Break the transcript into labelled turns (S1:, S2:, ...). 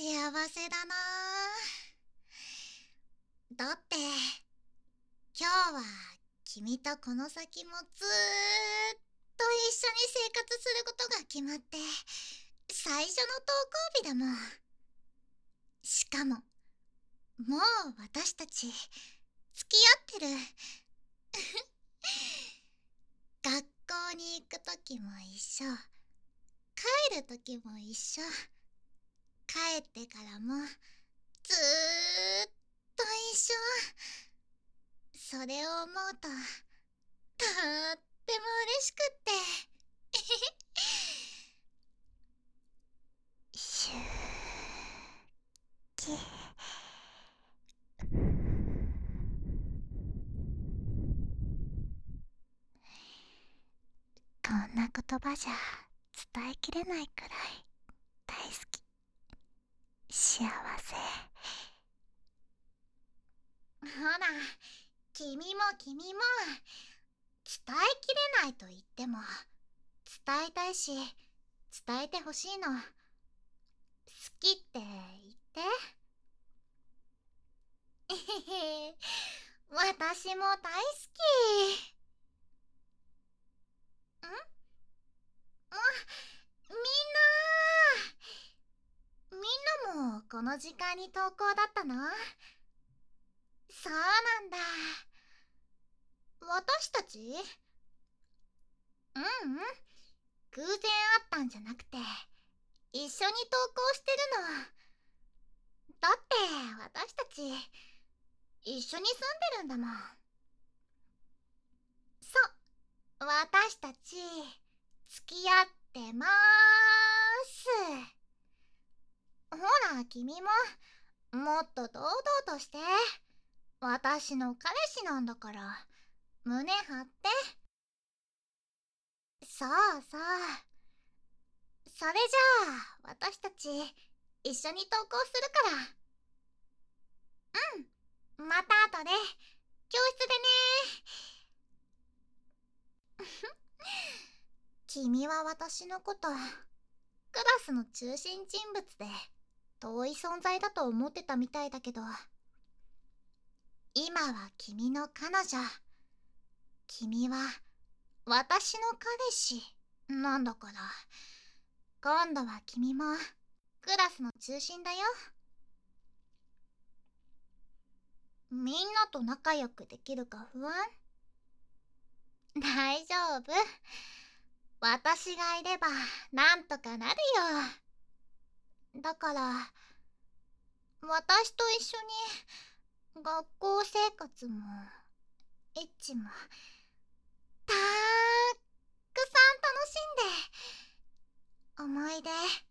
S1: せだな。だって今日は君とこの先もずーっと一緒に生活することが決まって最初の登校日だもん。しかももう私たち付き合ってる。学校に行く時も一緒、帰る時も一緒、帰ってからもずーっと一緒。それを思うととっても嬉しくってシューキこんな言葉じゃ伝えきれないくらい大好き。幸せ。ほら、君も伝えきれないと言っても伝えたいし伝えてほしいの。好きって言って。えへへ、私も大好き。みんなもこの時間に登校だったの？そうなんだ。私たち？ううん、偶然会ったんじゃなくて一緒に登校してるの。だって私たち一緒に住んでるんだもん。そう、私たち付き合ってまーす。ほら君ももっと堂々として。私の彼氏なんだから胸張って。そうそう、それじゃあ私たち一緒に登校するから。うん、また後で教室でね。君は私のことクラスの中心人物で遠い存在だと思ってたみたいだけど、今は君の彼女、君は私の彼氏なんだから、今度は君もクラスの中心だよ。みんなと仲良くできるか不安？大丈夫、私がいればなんとかなるよ。だから私と一緒に学校生活もエッチもたーくさん楽しんで思い出